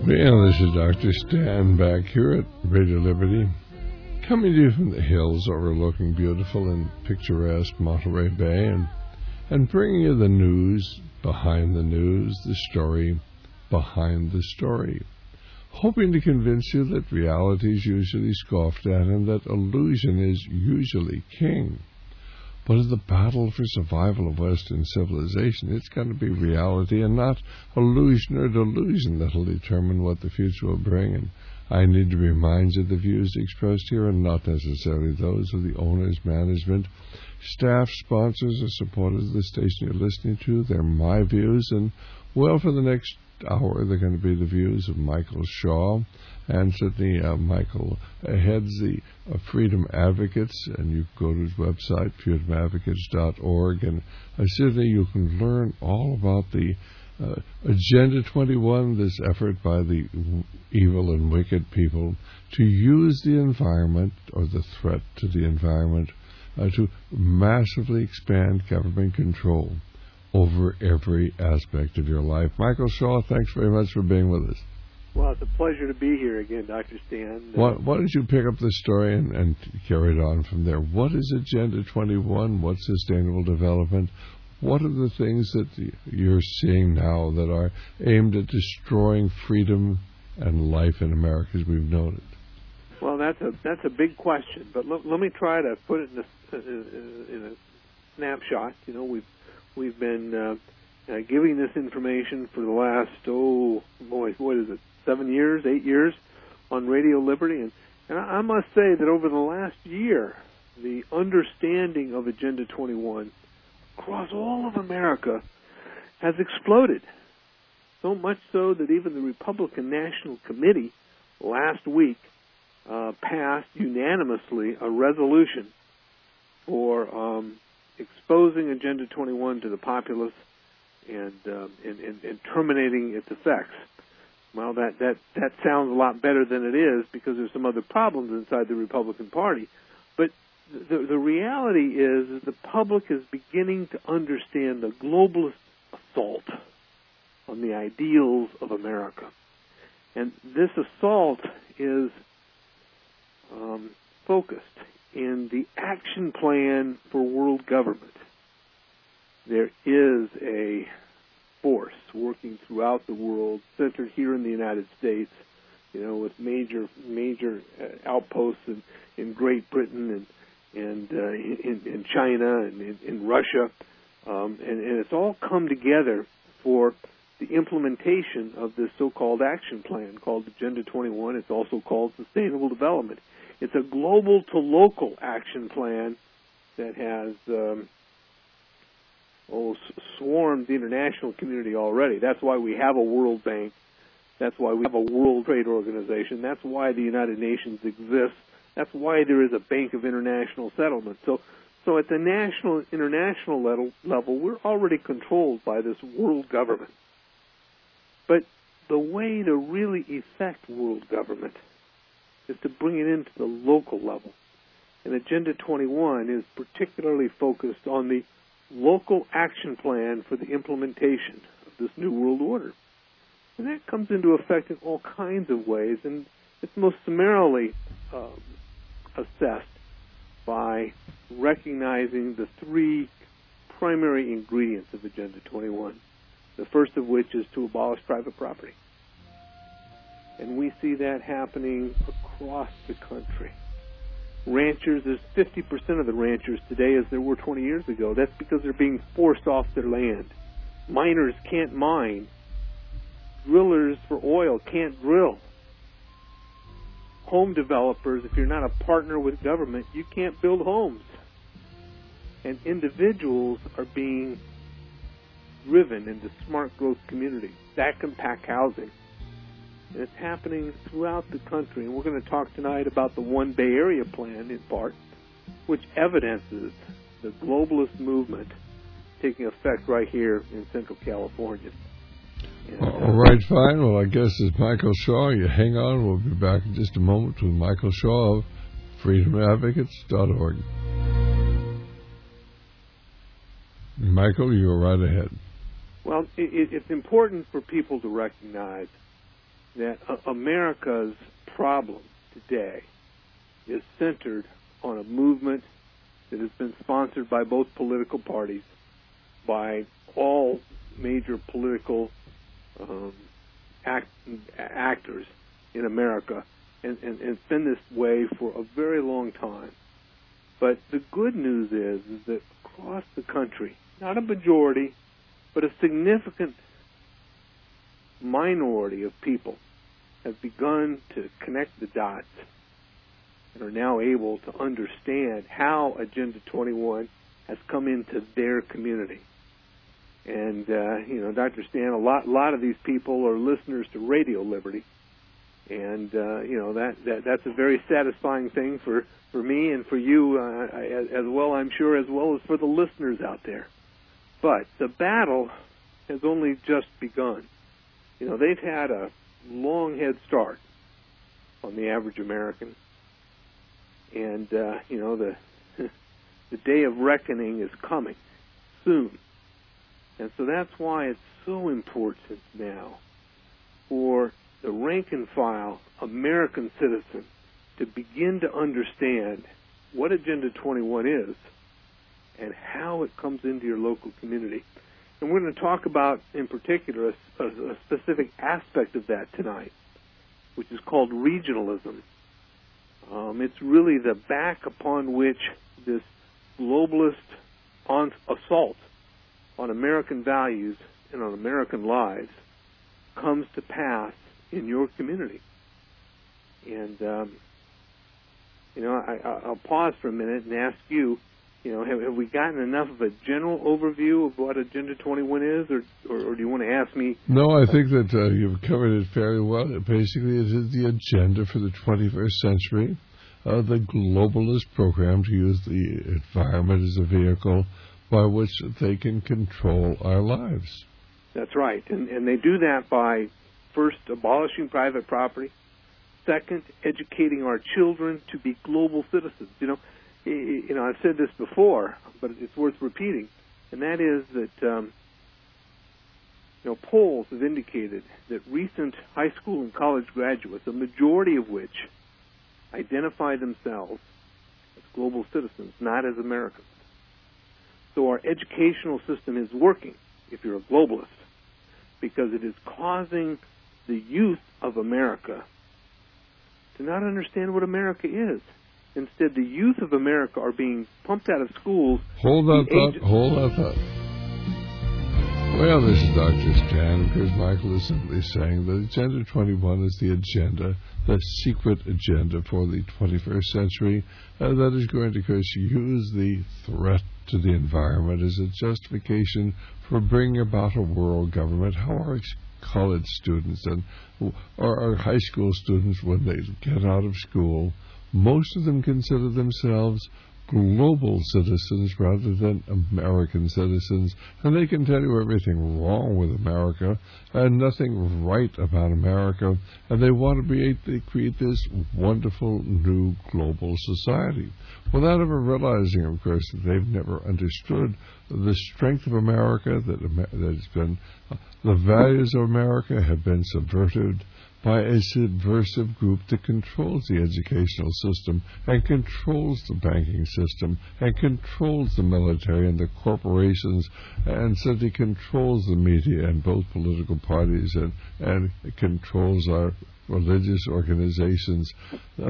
Well, this is Dr. Stan back here at Radio Liberty, coming to you from the hills overlooking beautiful and picturesque Monterey Bay, and bringing you the news behind the news, the story behind the story, hoping to convince you that reality is usually scoffed at and that illusion is usually king. But in the battle for survival of Western civilization, it's got to be reality and not illusion or delusion that will determine what the future will bring. And I need to remind you the views expressed here are not necessarily those of the owners, management, staff, sponsors, or supporters of the station you're listening to. They're my views, and, well, for the next hour, they're going to be the views of Michael Shaw. And certainly Michael heads the Freedom Advocates, and you can go to his website, freedomadvocates.org, and certainly you can learn all about the Agenda 21, this effort by the evil and wicked people to use the environment, or the threat to the environment, to massively expand government control over every aspect of your life. Michael Shaw, thanks very much for being with us. Well, it's a pleasure to be here again, Dr. Stan. Why don't you pick up the story and carry it on from there? What is Agenda 21? What's sustainable development? What are the things that you're seeing now that are aimed at destroying freedom and life in America as we've known it? Well, that's a big question, but let me try to put it in a snapshot. You know, we've been giving this information for the last, what is it, 7 years, 8 years on Radio Liberty. And I must say that over the last year, the understanding of Agenda 21 across all of America has exploded. So much so that even the Republican National Committee last week passed unanimously a resolution for exposing Agenda 21 to the populace and terminating its effects. Well, that sounds a lot better than it is because there's some other problems inside the Republican Party. But the reality is the public is beginning to understand the globalist assault on the ideals of America. And this assault is focused in the action plan for world government. There is a force working throughout the world, centered here in the United States, you know, with major outposts in Great Britain and in China and in Russia, and it's all come together for the implementation of this so-called action plan called Agenda 21. It's also called Sustainable Development. It's a global to local action plan that has swarmed the international community already. That's why we have a World Bank. That's why we have a World Trade Organization. That's why the United Nations exists. That's why there is a Bank of International Settlement. So at the international level, we're already controlled by this world government. But the way to really effect world government is to bring it into the local level. And Agenda 21 is particularly focused on the local action plan for the implementation of this new world order. And that comes into effect in all kinds of ways, and it's most summarily assessed by recognizing the three primary ingredients of Agenda 21, the first of which is to abolish private property. And we see that happening across the country. Ranchers, there's 50% of the ranchers today as there were 20 years ago. That's because they're being forced off their land. Miners can't mine. Drillers for oil can't drill. Home developers, if you're not a partner with government, you can't build homes. And individuals are being driven into smart growth communities, stack and pack housing. And it's happening throughout the country. And we're going to talk tonight about the One Bay Area plan, in part, which evidences the globalist movement taking effect right here in Central California. And, all right, fine. Well, I guess it's Michael Shaw. You hang on. We'll be back in just a moment with Michael Shaw of freedomadvocates.org. Michael, you're right ahead. Well, it's important for people to recognize that America's problem today is centered on a movement that has been sponsored by both political parties, by all major political actors in America, and it's been this way for a very long time. But the good news is that across the country, not a majority, but a significant minority of people have begun to connect the dots and are now able to understand how Agenda 21 has come into their community. And, Dr. Stan, a lot of these people are listeners to Radio Liberty. And, that's a very satisfying thing for me and for you as well, I'm sure, as well as for the listeners out there. But the battle has only just begun. They've had a long head start on the average American. And, the day of reckoning is coming soon. And so that's why it's so important now for the rank-and-file American citizen to begin to understand what Agenda 21 is and how it comes into your local community. And we're going to talk about, in particular, a specific aspect of that tonight, which is called regionalism. It's really the back upon which this globalist assault on American values and on American lives comes to pass in your community. And, I'll pause for a minute and ask you, have we gotten enough of a general overview of what Agenda 21 is, or do you want to ask me? No, I think that you've covered it fairly well. Basically, it is the agenda for the 21st century, the globalist program to use the environment as a vehicle by which they can control our lives. That's right. And they do that by, first, abolishing private property, second, educating our children to be global citizens. I've said this before, but it's worth repeating, and that is that polls have indicated that recent high school and college graduates, a majority of which identify themselves as global citizens, not as Americans. So our educational system is working, if you're a globalist, because it is causing the youth of America to not understand what America is. Instead, the youth of America are being pumped out of schools. Hold that thought. Well, this is Dr. Stan. Chris Michael is simply saying that Agenda 21 is the agenda, the secret agenda for the 21st century, that is going to, of course, use the threat to the environment as a justification for bringing about a world government. How our college students and our high school students, when they get out of school, most of them consider themselves global citizens rather than American citizens, and they can tell you everything wrong with America and nothing right about America, and they want to create this wonderful new global society without ever realizing, of course, that they've never understood the strength of America, the values of America have been subverted by a subversive group that controls the educational system and controls the banking system and controls the military and the corporations and simply controls the media and both political parties and controls our religious organizations.